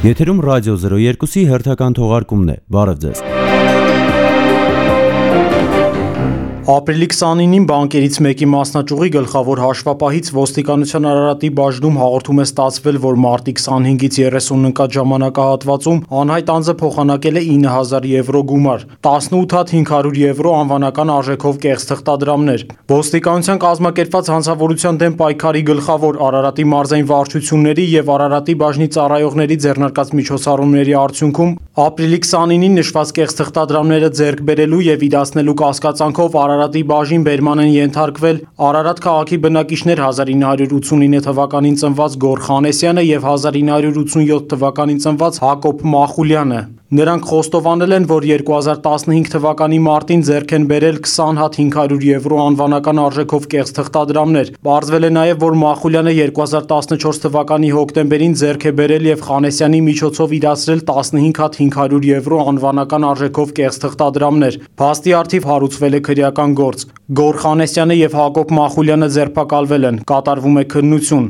Եթերում ռադիո 02-ի հերթական թողարկումն է, բարև ձեզ։ Ապրիլի 29-ին բանկերից մեկի մասնաճյուղի գլխավոր հաշվապահից ոստիկանության Արարատի բաժնում հաղորդում է ստացվել, որ մարտի 25-ից 30 ընկած ժամանակահատվածում անհայտ անձը փոխանակել է 9000 եվրո գումար, 18 հատ 500 եվրո անվանական արժեքով կեղծ թղթադրամներ։ Ոստիկանության կազմակերպված հանցավորության դեմ պայքարի գլխավոր Արարատի մարզային վարչությունների եւ Արարատի բաժնի ծառայողների ձեռնարկած միջոցառումների արդյունքում ապրիլի 29-ին նշված կեղծ թղթադրամները ձեռք բերելու եւ իրացնելու կասկածանքով Արարատի բաժին բերման են ենթարկվել Արարատ քաղաքի բնակիչներ 1989 թվականին ծնված Գոր Խանեսյանը եւ 1987 թվականին ծնված Հակոբ Մախուլյանը։ Նրանք խոստովանել են, որ 2015 թվականի մարտին ձեռք են բերել 20 հատ 500 եվրո անվանական արժեքով կեղծ թղթադրամներ։ Պարզվել է նաեւ, որ Մախուլյանը 2014 թվականի հոկտեմբերին ձեռք է բերել եւ Խանեսյանի միջոցով իրացրել 15 հատ 500 եվրո անվանական արժեքով կեղծ թղթադրամներ։ Փաստի առթիվ հարուցվել է քրեական գործ։ Գոր Խանեսյանը եւ Հակոբ Մախուլյանը ձերբակալվել են, կատարվում է քննություն։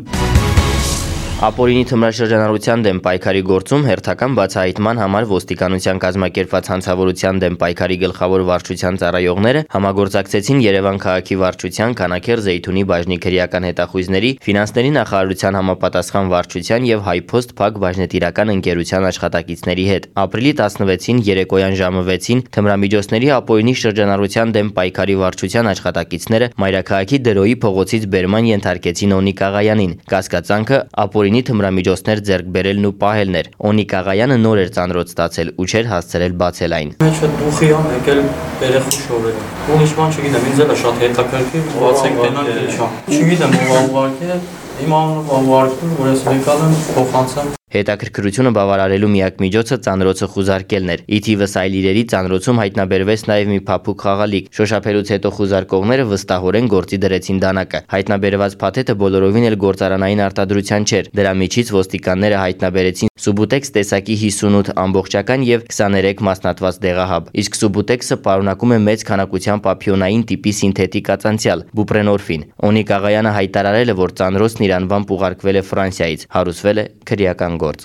Ապօրինի թմրաշրջանառության դեմ պայքարի գործում հերթական բացահայտման համար ոստիկանության կազմակերպված հանցավորության դեմ պայքարի գլխավոր վարչության ծառայողները համագործակցեցին Երևան քաղաքի վարչության, Քանաքեռ Զեյթունի բաժնի քրեական հետախույզների, ֆինանսների նախարարության համապատասխան վարչության եւ Հայփոստ Փակ բաժնետիրական ընկերության աշխատակիցների հետ։ Ապրիլի 16-ին երեկոյան ժամը 6-ին թմրամիջոցների ապօրինի շրջանառության դեմ պայքարի վարչության աշխատակիցները Մայրաքաղաքի Դրոյի փողոցից բերման ենթարկեցին Օնիկ Աղայանին։ Կասկածանքը ապօրինի թմրամիջոցներ ձեռք բերելն ու պահելն էր։ Օնիկ Աղայանը նոր էր ծանրոց ստացել ու չէր հասցրել բացել այն։ Մեջը դուխի ա եկել երեխու շորերը։ Ուրիշ բան չգիտեմ, ինձ էլ է շատ հետաքրքիր, բացեք տենալ ինչ ա։ Չգիտեմ ով ավարկել, իմ անունով ավարկել, որ ես եկալ եմ փոխանցեմ։ Հետաքրքրությունը բավարարելու միակ միջոցը ծանրոցը խուզարկելն էր։ Ի թիվս այլ իրերի ծանրոցում հայտնաբերվեց նաև մի փափուկ խաղալիք։ Շոշափելուց հետո խուզարկողները վստահորեն գործի դրեցին դանակը։ Հայտնաբերված փաթեթը բոլորովին էլ գործարանային արտադրության չէր։ Դրա միջից ոստիկանները հայտնաբերեցին Subutex տեսակի 58 ամբողջական եւ 23 մասնատված դեղահաբ։ Իսկ Subutex-ը պարունակում է մեծ քանակությամբ պապիոնային տիպի սինթետիկ ածանցյալ՝ բուպրենորֆին։ Օնիկ Աղայանը հայտարարել է, որ ծանրոցն իր անվամբ ուղարկվել է Ֆրանսիայից։ Հարուցվել է քրեական գործ։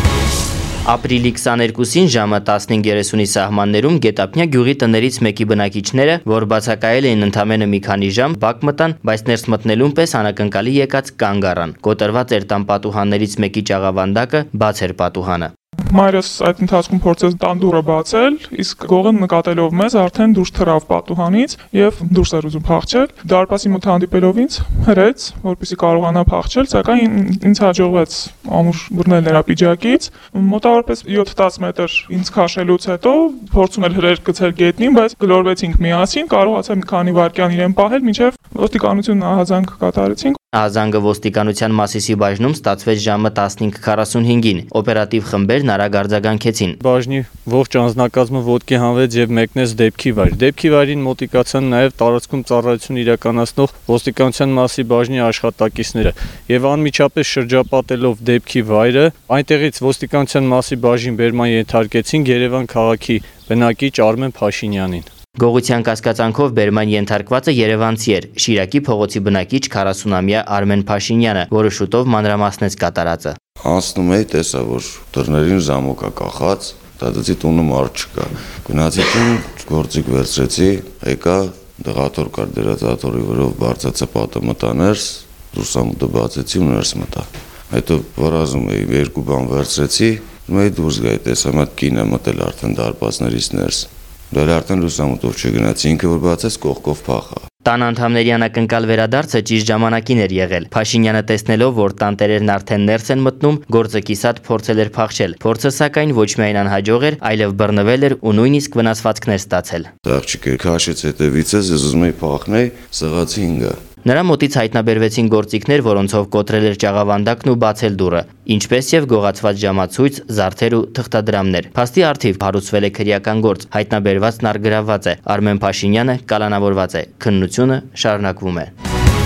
Ապրիլի 22-ին ժամը 15:30-ի սահմաններում Գետափնյա գյուղի տներից մեկի բնակիչները, որ բացակայել էին ընդամենը մի քանի ժամ, բակ մտան, բայց ներս մտնելուն պես անակնկալի եկած կանգ առան։ Կոտրված էր տան պատուհաններից մեկի ճաղավանդակը, բաց էր պատուհանը։ Մայրս այդ ընթացքում փորձեց տան դուռը բացել, իսկ գողը նկատելով մեզ արդեն դուրս թռավ պատուհանից եւ դուրս էր ուզում փախչել։ Դարպասի մոտ հանդիպելով ինձ հրեց, որպեսզի կարողանա փախչել, սակայն ինձ հաջողվեց ամուր բռնել նրա պիջակից։ Մոտավորապես 7-10 մետր ինձ քաշելուց հետո փորձում էր հրեր գցել գետնին, բայց գլորվեցինք միասին, կարողացա մի քանի վայրկյան իրեն պահել, մինչեւ ոստիկանությունն ահազանգ կատարեցինք։ Ահազանգը ոստիկանության Մասիսի բաժնում ստացվեց ժամը 15:45-ին։ Օպերատիվ խմբերն արագ արձագանքեցին։ Բաժնի ողջ անձնակազմը ոտքի հանվեց եւ մեկնեց դեպքի վայր։ Դեպքի վայրին մոտիկացան նաեւ տարածքում ծառայություն իրականացնող ոստիկանության Մասի բաժնի աշխատակիցները եւ անմիջապես շրջապատելով դեպքի վայրը, այնտեղից ոստիկանության Մասի բաժին բերման ենթարկեցին Երևան քաղաքի բնակիչ Արմեն Փաշինյանին։ Գողության կասկածանքով բերման ենթարկվածը երևանցի էր, Շիրակի փողոցի բնակիչ 40-ամյա Արմեն Փաշինյանը, որը շուտով մանրամասնեց կատարածը։ Անցնում էի, տեսա, որ դռներին ժամոկ է կախած, դատեցի տունը մարդ չկա։ Գնացի տուն, գործիք վերցրեցի, եկա, դեղատոր կար դերածատորի վրով բարձացա պատը մտա ներս, դուրսամուտը բացեցի ու ներս մտա։ Հետո վրազում էի, երկու բան վերցրեցի, մեկ դուրս գայի, տեսա, մի հատ կին է մտել արդեն դարպասներից ներս։ Դեռ արդեն լուսամուտով չգնացի, ինքը որ բացեց կողքով փախա։ Տան անդամների անակնկալ վերադարձը ճիշտ ժամանակին էր եղել։ Փաշինյանը տեսնելով, որ տանտերերն արդեն ներս են մտնում, գործը կիսատ փորձել էր փախչել։ Փորձը սակայն ոչ միայն անհաջող էր, այլև բռնվել էր ու նույնիսկ վնասվածքներ ստացել։ Աղջիկը քաշեց հետևիցս, ես ուզում էի փախնել, սղացի ինգա։ Նրա մոտից հայտնաբերվեցին գործիքներ, որոնցով կոտրել էր ճաղավանդակն ու բացել դուռը, ինչպես եւ գողացված ժամացույց, զարդեր ու թղթադրամներ։ Փաստի առթիվ հարուցվել է քրեական գործ, հայտնաբերվածն առգրավված է։ Արմեն Փաշինյանը կալանավորված է։ Քննությունը շարունակվում է։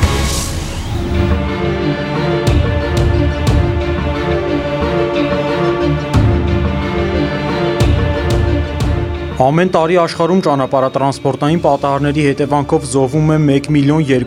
Ամեն տարի աշխարհում ճանապարհատրանսպորտային պատահարների հետևանքով զոհվում է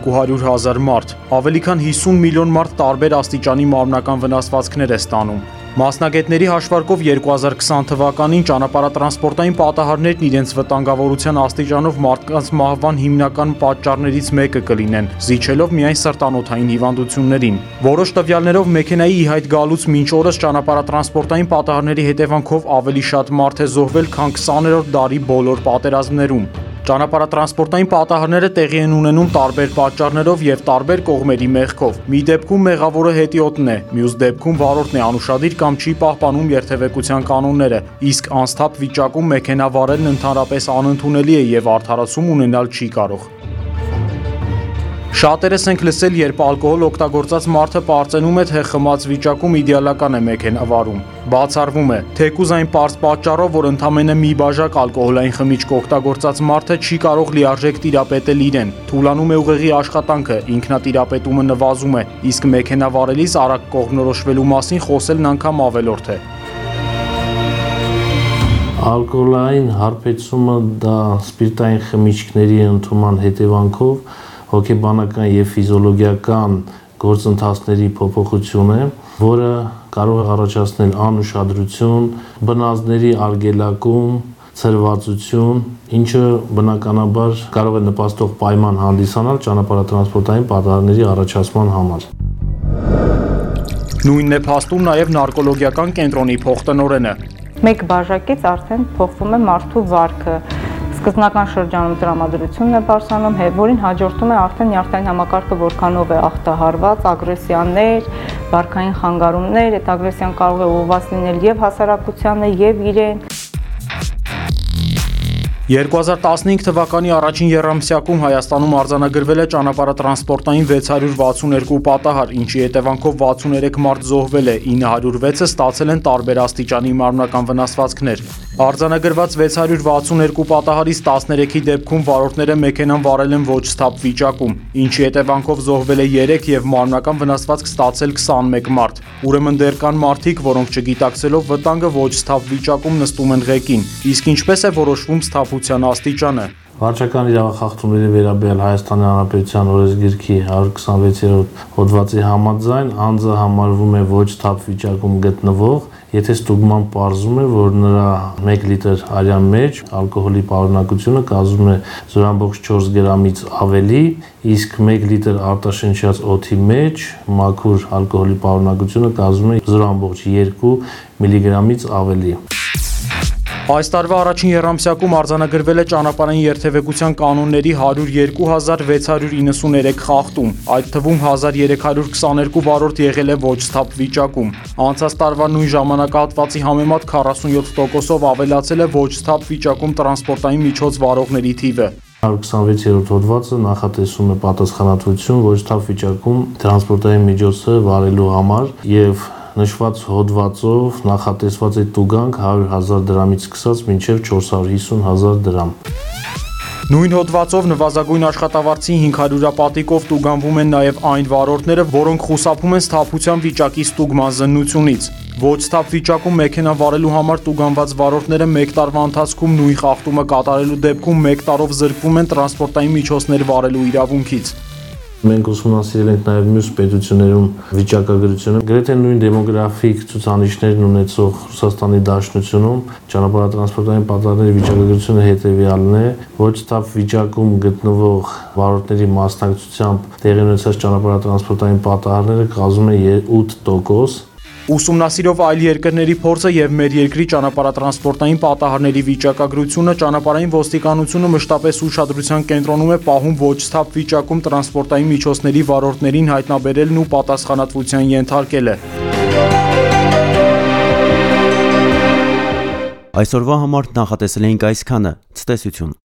1.2 միլիոն մարդ։ Ավելի քան 50 միլիոն մարդ տարբեր աստիճանի մարմնական վնասվածքներ է ստանում։ Մասնագետների հաշվարկով 2020 թվականին ճանապարհատրանսպորտային պատահարներն իրենց վտանգավորության աստիճանով մարդկանց մահվան հիմնական պատճառներից մեկը կլինեն, զիջելով միայն սրտանոթային հիվանդություններին։ Որոշ տվյալներով մեքենայի ի հայտ գալուց մինչ օրս ճանապարհատրանսպորտային պատահարների հետևանքով ավելի շատ մարդ է զոհվել, քան 20-րդ դարի բոլոր պատերազմներում։ Ճանապարհատրանսպորտային պատահարները տեղի են ունենում տարբեր պատճառներով եւ տարբեր կողմերի մեղքով։ Մի դեպքում մեղավորը հետիոտն է, մյուս դեպքում վարորդն է անուշադիր կամ չի պահպանում երթևեկության կանոնները, իսկ անսթափ վիճակում մեքենա վարելն ընդհանրապես անընդունելի է եւ արդարացում ունենալ չի կարող։ Շատերս ենք լսել, երբ ալկոհոլ օգտագործած մարդը պարծենում է, թե խմած վիճակում իդեալական է մեքենա վարում։ Բացառվում է, թեկուզ այն պարզ պատճառով, որ ընդամենը մի բաժակ ալկոհոլային խմիչք օգտագործած մարդը չի կարող լիարժեք տիրապետել իրեն, թուլանում է ուղեղի աշխատանքը, ինքնատիրապետումը նվազում է, իսկ մեքենա վարելիս արագ կողմնորոշվելու մասին խոսելն անգամ ավելորդ է։ Ալկոհոլային հարբեցումը դա սպիրտային խմիչքների ընդունման հետևանքով հոգեբանական եւ ֆիզիոլոգիական գործընթացների փոփոխություն է, որը կարող է առաջացնել անուշադրություն, բնազդների արգելակում, ցրվածություն, ինչը բնականաբար կարող է նպաստող պայման հանդիսանալ ճանապարհատրանսպորտային պատահարների առաջացման համար։ Նույնն է փաստում նաեւ նարկոլոգիական կենտրոնի փոխտնօրենը։ Մեկ բաժակից արդեն փոխվում է մարդու վարքը։ Սկզբնական շրջանում տրամադրությունն է բարձրանում, որին հաջորդում է արդեն նյարդային համակարգը որքանով է աղտահարված, ագրեսիաներ, վարքային խանգարումներ, այդ ագրեսիան կարող է ուղղված լինել եւ հասարակությանը, եւ իրեն։ 2015 թվականի առաջին եռամսյակում Հայաստանում արձանագրվել է ճանապարհատրանսպորտային 662 պատահար, ինչի հետևանքով 63 մարդ զոհվել է, 906-ը ստացել են տարբեր աստիճանի մարմնական վնասվածքներ։ Արձանագրված 662 պատահարից 13-ի դեպքում վարորդները մեքենան վարել են ոչ սթափ վիճակում, ինչի հետևանքով զոհվել է 3 եւ մարմնական վնասվածք ստացել 21 մարդ։ Ուրեմն դեռ կան մարդիկ, որոնք չգիտակցելով վտանգը ոչ սթափ վիճակում նստում են ղեկին, իսկ ինչպես է որոշվում սթափության աստիճանը։ Վարչական իրավախախտումների վերաբերյալ Հայաստանի Հանրապետության օրենսգիրքի 126-րդ հոդվածի համաձայն անձը համարվում է ոչ սթափ վիճակում գտնվող, եթե ստուգման պարզում է, որ նրա 1 լիտր արյան մեջ ալկոհոլի պարունակությունը կազմում է 0.4 գրամից ավելի, իսկ 1 լիտր արտաշնչած օդի մեջ մաքուր ալկոհոլի պարունակությունը կազմում է 0.2 միլիգրամից ավելի։ Այս տարվա առաջին եռամսյակում արձանագրվել է ճանապարհային երթևեկության կանոնների 102,693 խախտում, այդ թվում 1322 վարորդ եղել է ոչ սթափ վիճակում։ Անցած տարվա նույն ժամանակահատվածի համեմատ 47%-ով ավելացել է ոչ սթափ վիճակում տրանսպորտային միջոց վարողների թիվը։ 126-րդ հոդվածը նախատեսում է պատասխանատվություն ոչ սթափ վիճակում տրանսպորտային միջոցը վարելու համար եւ նշված հոդվածով նախատեսված է տուգանք 100,000 դրամից սկսած մինչև 450,000 դրամ։ Նույն հոդվածով նվազագույն աշխատավարձի 500 պատիկով տուգանվում են նաև այն վարորդները, որոնք խուսափում են սթափության վիճակի ստուգման զննությունից։ Ոչ սթափ վիճակում մեքենա վարելու համար տուգանված վարորդները 1 տարվա ընթացքում նույն խախտումը կատարելու դեպքում 1 տարով զրկվում են տրանսպորտային միջոցներ վարելու իրավունքից։ Մենք ուսումնասիրել ենք նաև մյուս պետություններում վիճակագրությունը, գրեթե նույն դեմոգրաֆիկ ցուցանիշներն ունեցող Ռուսաստանի Դաշնությունում ճանապարհատրանսպորտային պատահարների վիճակագրությունը հետևյալն է. ոչ սթափ վիճակում գտնվող վարորդների մասնակցությամբ տեղի ունեցած ճանապարհատրանսպորտային պատահարները կազմում են 8%։ Ուսումնասիրով այլ երկրների փորձը եւ մեր երկրի ճանապարհատրանսպորտային պատահարների վիճակագրությունը ճանապարհային ոստիկանությունը մշտապես ուշադրության կենտրոնում է պահում ոչ սթափ վիճակում տրանսպորտային միջոցների վարորդներին հայտնաբերելն ու պատասխանատվության ենթարկելը։ Այսօրվա համար նախատեսել էինք այսքանը։ Ցտեսություն։